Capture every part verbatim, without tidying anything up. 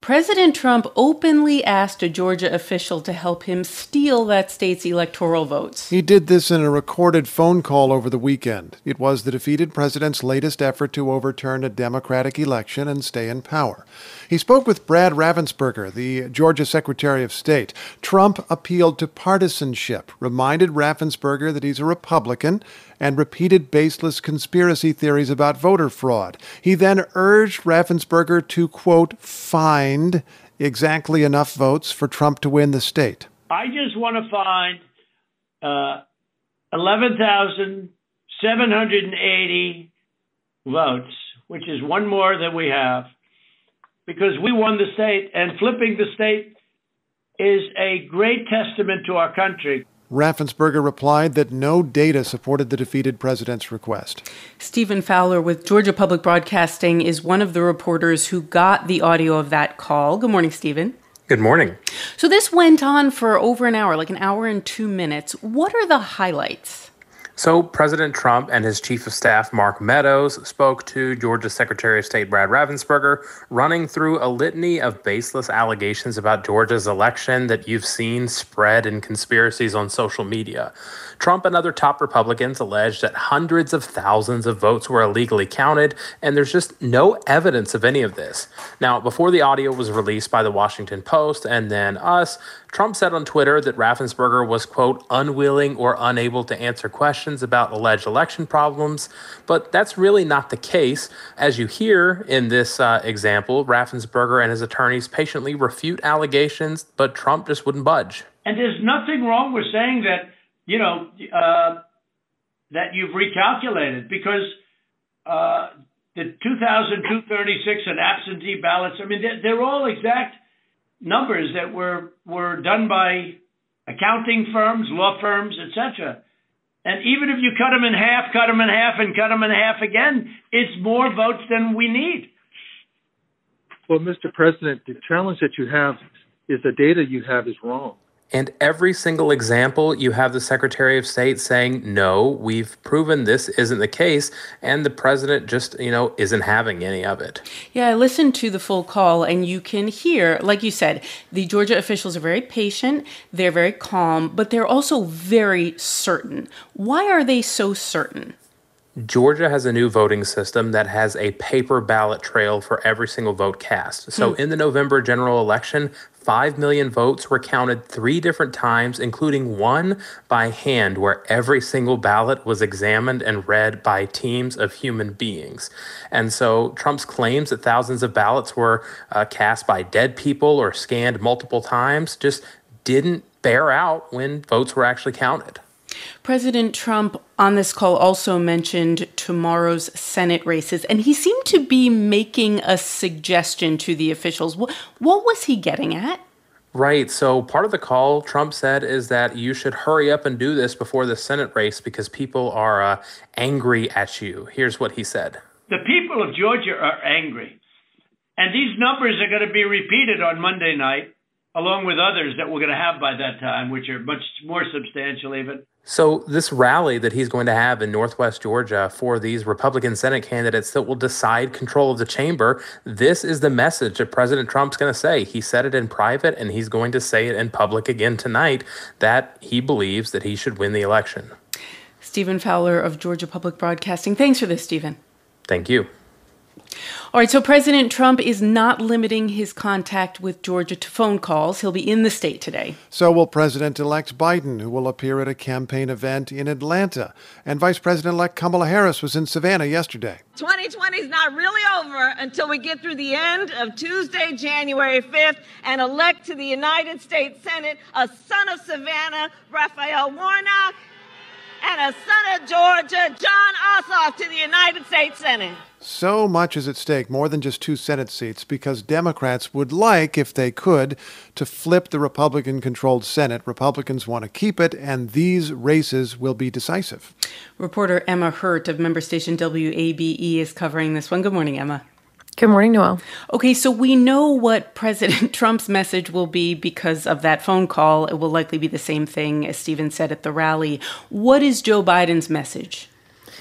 President Trump openly asked a Georgia official to help him steal that state's electoral votes. He did this in a recorded phone call over the weekend. It was the defeated president's latest effort to overturn a Democratic election and stay in power. He spoke with Brad Raffensperger, the Georgia Secretary of State. Trump appealed to partisanship, reminded Raffensperger that he's a Republican, and repeated baseless conspiracy theories about voter fraud. He then urged Raffensperger to, quote, find exactly enough votes for Trump to win the state. I just want to find uh, eleven thousand seven hundred eighty votes, which is one more than we have, because we won the state, and flipping the state is a great testament to our country. Raffensperger replied that no data supported the defeated president's request. Stephen Fowler with Georgia Public Broadcasting is one of the reporters who got the audio of that call. Good morning, Stephen. Good morning. So this went on for over an hour, like an hour and two minutes. What are the highlights? So President Trump and his chief of staff, Mark Meadows, spoke to Georgia Secretary of State Brad Raffensperger, running through a litany of baseless allegations about Georgia's election that you've seen spread in conspiracies on social media. Trump and other top Republicans alleged that hundreds of thousands of votes were illegally counted, and there's just no evidence of any of this. Now, before the audio was released by the Washington Post and then us, Trump said on Twitter that Raffensperger was, quote, unwilling or unable to answer questions about alleged election problems, but that's really not the case. As you hear in this uh, example, Raffensperger and his attorneys patiently refute allegations, but Trump just wouldn't budge. And there's nothing wrong with saying that, you know, uh, that you've recalculated, because uh, the two thousand two hundred thirty-six and absentee ballots, I mean, they're, they're all exact numbers that were were done by accounting firms, law firms, et cetera. And even if you cut them in half, cut them in half, and cut them in half again, it's more votes than we need. Well, Mister President, the challenge that you have is the data you have is wrong. And every single example, you have the Secretary of State saying, no, we've proven this isn't the case, and the president just, you know, isn't having any of it. Yeah, I listened to the full call, and you can hear, like you said, the Georgia officials are very patient, they're very calm, but they're also very certain. Why are they so certain? Georgia has a new voting system that has a paper ballot trail for every single vote cast. So hmm. in the November general election, five million votes were counted three different times, including one by hand, where every single ballot was examined and read by teams of human beings. And so Trump's claims that thousands of ballots were uh, cast by dead people or scanned multiple times just didn't bear out when votes were actually counted. President Trump on this call also mentioned tomorrow's Senate races, and he seemed to be making a suggestion to the officials. What, what was he getting at? Right. So part of the call, Trump said, is that you should hurry up and do this before the Senate race because people are uh, angry at you. Here's what he said. The people of Georgia are angry, and these numbers are going to be repeated on Monday night, along with others that we're going to have by that time, which are much more substantial even. So this rally that he's going to have in Northwest Georgia for these Republican Senate candidates that will decide control of the chamber, this is the message that President Trump's going to say. He said it in private, and he's going to say it in public again tonight, that he believes that he should win the election. Stephen Fowler of Georgia Public Broadcasting. Thanks for this, Stephen. Thank you. All right, so President Trump is not limiting his contact with Georgia to phone calls. He'll be in the state today. So will President-elect Biden, who will appear at a campaign event in Atlanta. And Vice President-elect Kamala Harris was in Savannah yesterday. twenty twenty is not really over until we get through the end of Tuesday, January fifth, and elect to the United States Senate a son of Savannah, Raphael Warnock, and a son of Georgia, Jon Ossoff, to the United States Senate. So much is at stake, more than just two Senate seats, because Democrats would like, if they could, to flip the Republican-controlled Senate. Republicans want to keep it, and these races will be decisive. Reporter Emma Hurt of member station W A B E is covering this one. Good morning, Emma. Good morning, Noel. Okay, so we know what President Trump's message will be because of that phone call. It will likely be the same thing as Stephen said at the rally. What is Joe Biden's message?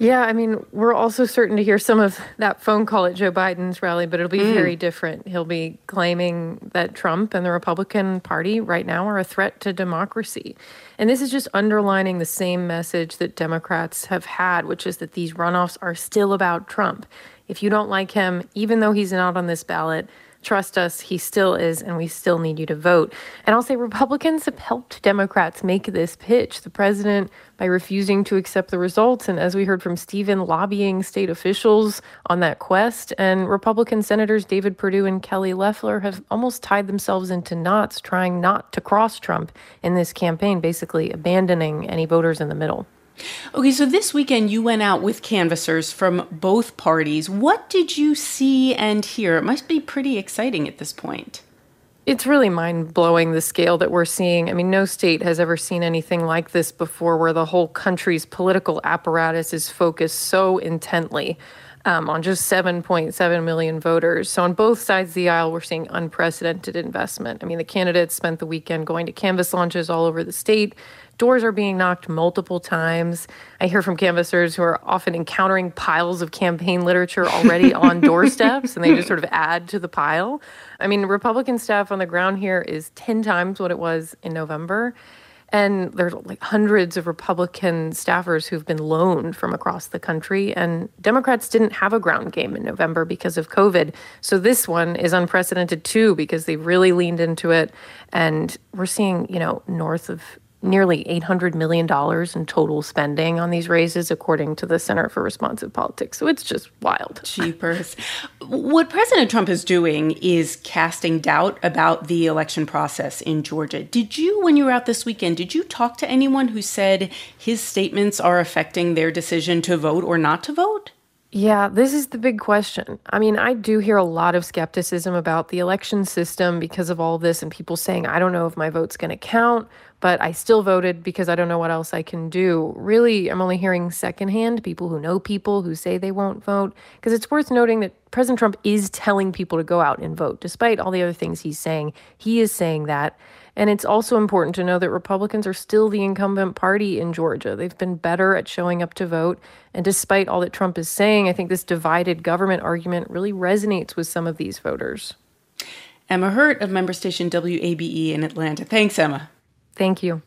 Yeah, I mean, we're also certain to hear some of that phone call at Joe Biden's rally, but it'll be mm. very different. He'll be claiming that Trump and the Republican Party right now are a threat to democracy. And this is just underlining the same message that Democrats have had, which is that these runoffs are still about Trump. If you don't like him, even though he's not on this ballot, trust us, he still is, and we still need you to vote. And I'll say Republicans have helped Democrats make this pitch. The president, by refusing to accept the results, and as we heard from Stephen, lobbying state officials on that quest, and Republican Senators David Perdue and Kelly Loeffler have almost tied themselves into knots trying not to cross Trump in this campaign, basically abandoning any voters in the middle. Okay, so this weekend you went out with canvassers from both parties. What did you see and hear? It must be pretty exciting at this point. It's really mind-blowing, the scale that we're seeing. I mean, no state has ever seen anything like this before, where the whole country's political apparatus is focused so intently um, on just seven point seven million voters. So on both sides of the aisle, we're seeing unprecedented investment. I mean, the candidates spent the weekend going to canvass launches all over the state. Doors are being knocked multiple times. I hear from canvassers who are often encountering piles of campaign literature already on doorsteps, and they just sort of add to the pile. I mean, Republican staff on the ground here is ten times what it was in November. And there's like hundreds of Republican staffers who've been loaned from across the country. And Democrats didn't have a ground game in November because of COVID. So this one is unprecedented too, because they really leaned into it. And we're seeing, you know, north of nearly eight hundred million dollars in total spending on these races, according to the Center for Responsive Politics. So it's just wild. Jeepers. What President Trump is doing is casting doubt about the election process in Georgia. Did you, when you were out this weekend, did you talk to anyone who said his statements are affecting their decision to vote or not to vote? Yeah, this is the big question. I mean, I do hear a lot of skepticism about the election system because of all this, and people saying, I don't know if my vote's going to count, but I still voted because I don't know what else I can do. Really, I'm only hearing secondhand, people who know people who say they won't vote, because it's worth noting that President Trump is telling people to go out and vote, despite all the other things he's saying. He is saying that. And it's also important to know that Republicans are still the incumbent party in Georgia. They've been better at showing up to vote. And despite all that Trump is saying, I think this divided government argument really resonates with some of these voters. Emma Hurt of member station W A B E in Atlanta. Thanks, Emma. Thank you.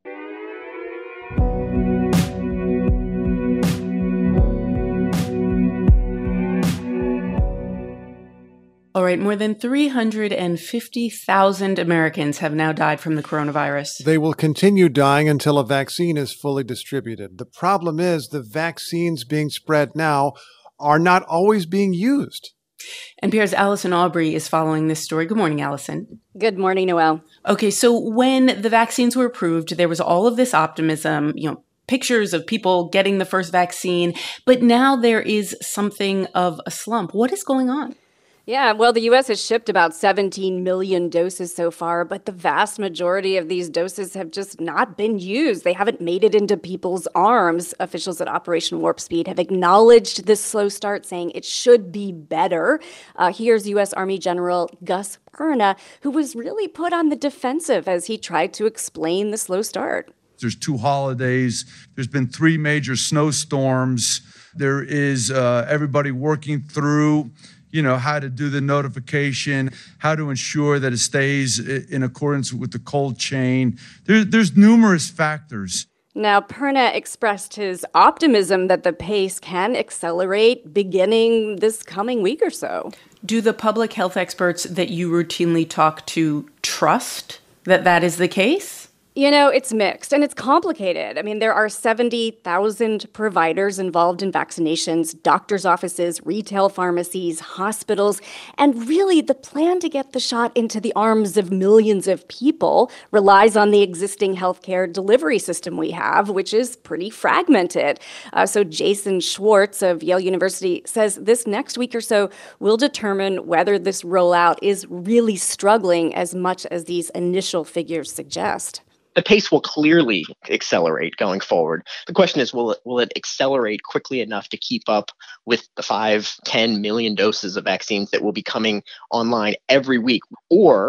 All right, more than three hundred fifty thousand Americans have now died from the coronavirus. They will continue dying until a vaccine is fully distributed. The problem is the vaccines being spread now are not always being used. N P R's Allison Aubrey is following this story. Good morning, Allison. Good morning, Noelle. Okay, so when the vaccines were approved, there was all of this optimism, you know, pictures of people getting the first vaccine, but now there is something of a slump. What is going on? Yeah, well, the U S has shipped about seventeen million doses so far, but the vast majority of these doses have just not been used. They haven't made it into people's arms. Officials at Operation Warp Speed have acknowledged this slow start, saying it should be better. Uh, here's U S Army General Gus Perna, who was really put on the defensive as he tried to explain the slow start. There's two holidays. There's been three major snowstorms. There is uh, everybody working through you know, how to do the notification, how to ensure that it stays in accordance with the cold chain. There, there's numerous factors. Now, Perna expressed his optimism that the pace can accelerate beginning this coming week or so. Do the public health experts that you routinely talk to trust that that is the case? You know, it's mixed and it's complicated. I mean, there are seventy thousand providers involved in vaccinations, doctors' offices, retail pharmacies, hospitals, and really the plan to get the shot into the arms of millions of people relies on the existing healthcare delivery system we have, which is pretty fragmented. Uh, so Jason Schwartz of Yale University says this next week or so will determine whether this rollout is really struggling as much as these initial figures suggest. The pace will clearly accelerate going forward. The question is, will it, will it accelerate quickly enough to keep up with the five, ten million doses of vaccines that will be coming online every week? Or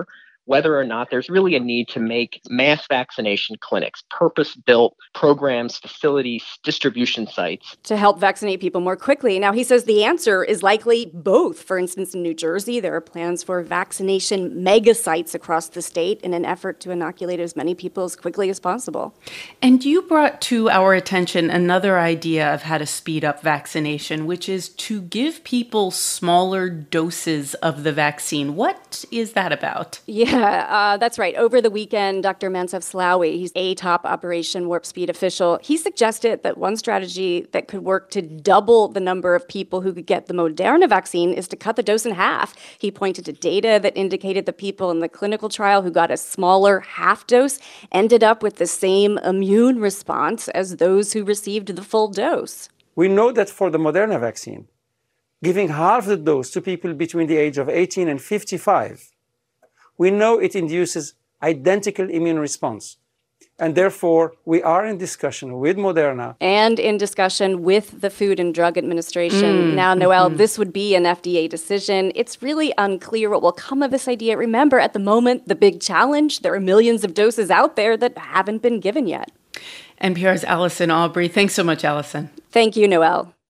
whether or not there's really a need to make mass vaccination clinics, purpose-built programs, facilities, distribution sites. To help vaccinate people more quickly. Now, he says the answer is likely both. For instance, in New Jersey, there are plans for vaccination mega sites across the state in an effort to inoculate as many people as quickly as possible. And you brought to our attention another idea of how to speed up vaccination, which is to give people smaller doses of the vaccine. What is that about? Yeah, uh, that's right. Over the weekend, Doctor Mansef Slaoui, he's a top Operation Warp Speed official, he suggested that one strategy that could work to double the number of people who could get the Moderna vaccine is to cut the dose in half. He pointed to data that indicated the people in the clinical trial who got a smaller half dose ended up with the same immune response as those who received the full dose. We know that for the Moderna vaccine, giving half the dose to people between the age of eighteen and fifty-five, we know it induces identical immune response. And therefore, we are in discussion with Moderna. And in discussion with the Food and Drug Administration. Mm, now, Noel, mm-hmm. this would be an F D A decision. It's really unclear what will come of this idea. Remember, at the moment, the big challenge, there are millions of doses out there that haven't been given yet. N P R's Allison Aubrey. Thanks so much, Allison. Thank you, Noel.